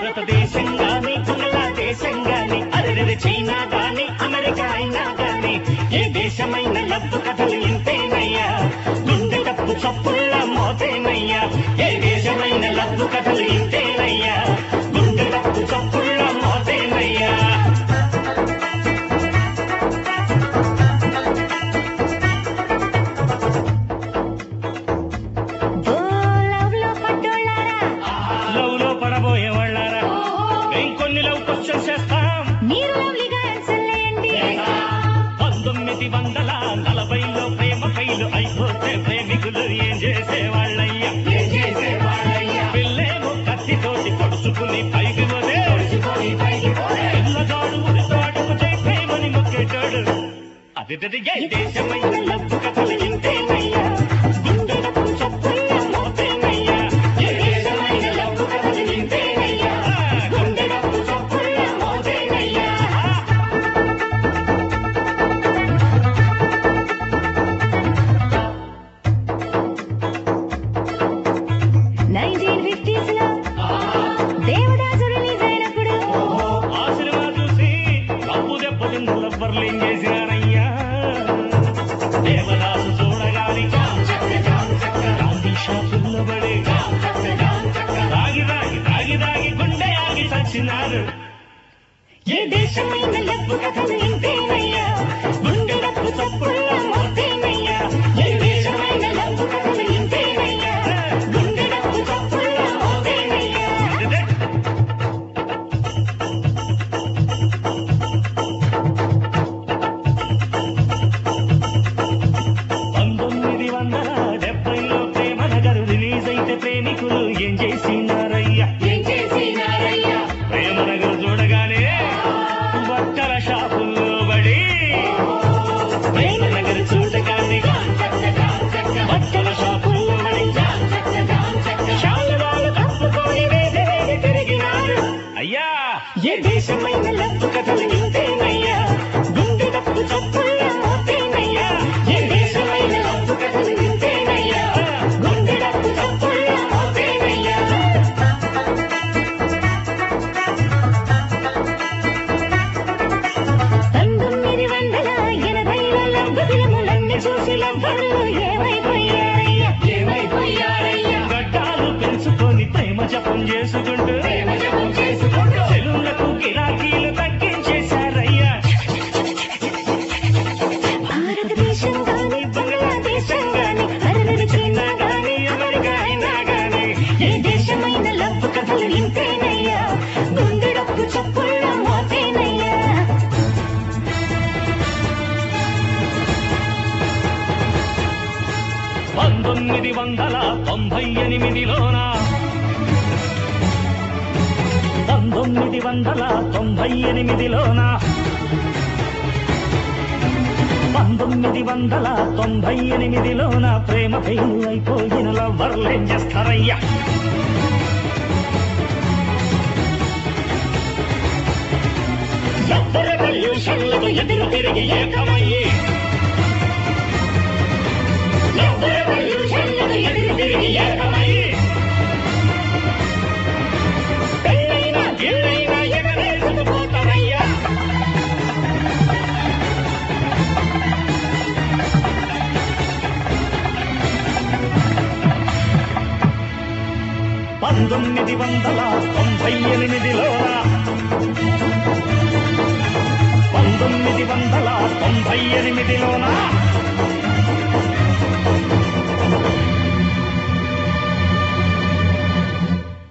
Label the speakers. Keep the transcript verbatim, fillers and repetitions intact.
Speaker 1: భారతదేశం గాని బంగ్లాదేశం గాని అరెరె చైనా గాని అమెరికా అయినా గాని ఏ దేశమైన లవ్వు కథలు ఇంతేనయ్యా గుండె తప్పు చప్పుళ్ళ మోతేనయ్యా ఏ దేశమైన లవ్వు కథలు ఇంతేనయ్యా గుండె తప్పు చప్పుళ్ళ మోతేనయ్యా లవ్ లో పడబోయే వాళ్ళారా ఇంకొన్ని లవ్ క్వశ్చన్స్ చేస్తాం పంతొమ్మిది వందల నలభైలో ప్రేమ ఫైలు అయిపోతే ప్రేమికులు ఏం చేసేవాళ్ళయ్యా పిల్లేమో కత్తితోటి పొడుచుకుని పైకి పోతే పిల్లగాడు ఉడితాడుకు జై ప్రేమని మొక్కేటాడు అది ఏ దేశమైన లవ్ కథలు ఇంతేనయ్యా గుండెలకు చప్పుళ్ళ మోతేనయ్యా ఏ దేశమైన లవ్ కథలు ఇంతేనయ్యా గుండెలకు చప్పుళ్ళ మోతేనయ్యా
Speaker 2: నైన్టీన్ ఫిఫ్టీస్ లో దేవదాసు రిలీజ్ అయినప్పుడు
Speaker 1: ఆ సినిమా చూసి లవ్వు దెబ్బతిన్న లవ్వర్లు ఏం చేసినారయ్యా దేవదాసు చూడగాని గాంధీ షాపుల్లో పడి రాగి రాగి రాగి రాగి గుండె ఆగి చచ్చినారు
Speaker 2: ఏ దేశమైన లవ్వు కథలు ఇంతేనయ్యా గుండెలకు చప్పుళ్ళ మోతేనయ్యా ఏ దేశమైన లవ్వు కథలు ఇంతేనయ్యా గుండెలకు చప్పుళ్ళ మోతేనయ్యా
Speaker 1: పంతొమ్మిది వందల డెబ్బైలో ప్రేమ నగరు రిలీజ్ అయితే ప్రేమికులు ఏం చేసినారయ్యా
Speaker 2: ఏం చేసినారయ్యా
Speaker 1: ప్రేమ నగరు చూడగానే బట్టల షాపుల్లో పడి ప్రేమ నగరు చూడగానే బట్టల షాపుల్లో పడి శాలువాలు కప్పుకొని వేసి వేసి తిరిగినారు అయ్యా ఏ దేశమైన లవ్వు కథలు ఇంతేనయ్యా గుండె తప్పు చప్పుళ్ళ మోతేనయ్యా ఏ దేశమైన లవ్వు కథలు ఇంతేనయ్యా గుండె తప్పు చప్పుళ్ళ మోతేనయ్యా
Speaker 2: పంతొమ్మిది వందల ఎనభైలో లవ్వు ఫిల్ములన్నీ చూసి లవ్వరు ఏమైపోయారయ్యా ఏమైపోయారయ్యా
Speaker 1: గడ్డాలు పెంచుకొని ప్రేమ జపం చేసుకుంటూ
Speaker 2: ప్రేమ జపం చేసుకుంటూ
Speaker 1: సెలవులకు గిరాకీలు తగ్గించేశారయ్యా
Speaker 2: భారతదేశం గాని బంగ్లాదేశం గాని అరెరె చైనా గాని
Speaker 1: అమెరికా అయినా గాని
Speaker 2: ఏ దేశమైన లవ్వు కథలు ఇంతేనయ్యా గుండెడప్పు చప్పుళ్ళ మోతేనయ్యా
Speaker 1: పంతొమ్మిది వందల తొంభై ఎనిమిదిలోన పంతొమ్మిది వందల తొంభై ఎనిమిదిలోన పంతొమ్మిది వందల తొంభై ఎనిమిదిలోన ప్రేమ ఫెయిల్ అయిపోయిన లవ్వర్లు ఏం చేస్తారయ్యా లవ్వర్ రెవల్యూషన్లకు ఎదురు తిరిగి ఏకమయ్యి లవ్వర్ రెవల్యూషన్లకు ఎదురు తిరిగి ఏకమయ్యి పెళ్ళైనా గిళ్ళైనా ఎగరేసుకుపోతారయ్యా పంతొమ్మిది వందల తొంభై ఎనిమిదిలోన పంతొమ్మిది వందల తొంభై ఎనిమిదిలోన